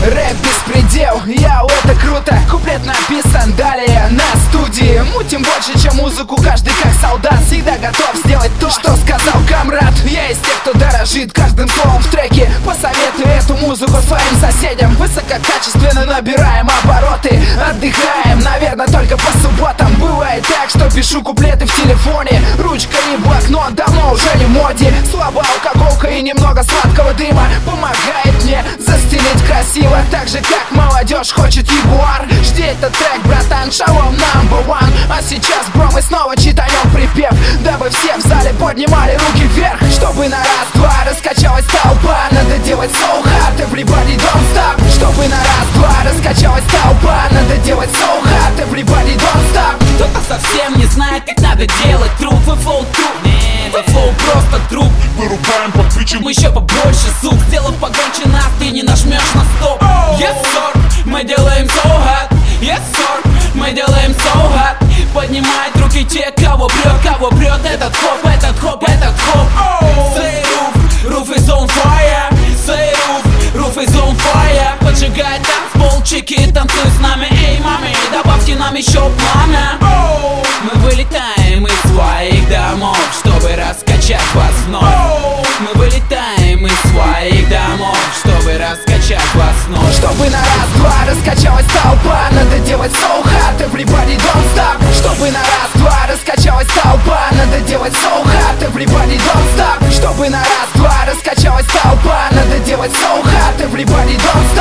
Рэп беспредел, яу, это круто. Куплет написан, далее на студии. Мутим больше, чем музыку, каждый как солдат всегда готов сделать то, что сказал комрад. Я из тех, кто дорожит каждым словом в треке. Посоветую эту музыку своим соседям. Высококачественно набираем обороты, отдыхаем, наверное, только по субботам. Бывает так, что пишу куплеты в телефоне. Ручка и блокнот давно уже не в моде. Слабая алкоголка и немного сладкого дыма помогает мне застелить красиво. Так же, как молодежь хочет ягуар. Жди этот трек, братан, шалом number one. А сейчас, бро, мы снова читаем припев, дабы все в зале поднимали руки вверх. Чтобы на раз-два раскачалась толпа, надо делать so hard, everybody don't stop. Чтобы на раз-два раскачалась толпа, надо делать so hard, everybody don't stop. Кто-то совсем не знает, как надо делать труп. Вы флоу труп, вы флоу просто труп. Вырубаем, подключим Мы еще побольше, сук, сделав погромче нас, ты не нажмешь на стоп. Yes, sir, мы делаем so hot. Yes, sir, мы делаем so hot. Поднимают руки те, кого прет этот хоп, этот хоп, этот хоп. Say roof is on fire. Say roof is on fire. Поджигай танцпол, чики, танцуй с нами. Эй, мами, добавьте нам еще пламя. Мы вылетаем из своих домов, чтобы раскачать вас вновь. Мы вылетаем из своих домов, чтобы раскачать вас вновь. Чтобы на раз-два раскачалась толпа, надо делать so hard, everybody don't stop. Чтобы на раз-два раскачалась толпа, надо делать so hard, everybody don't stop. Чтобы на раз-два раскачалась толпа, надо делать so hard, everybody don't stop.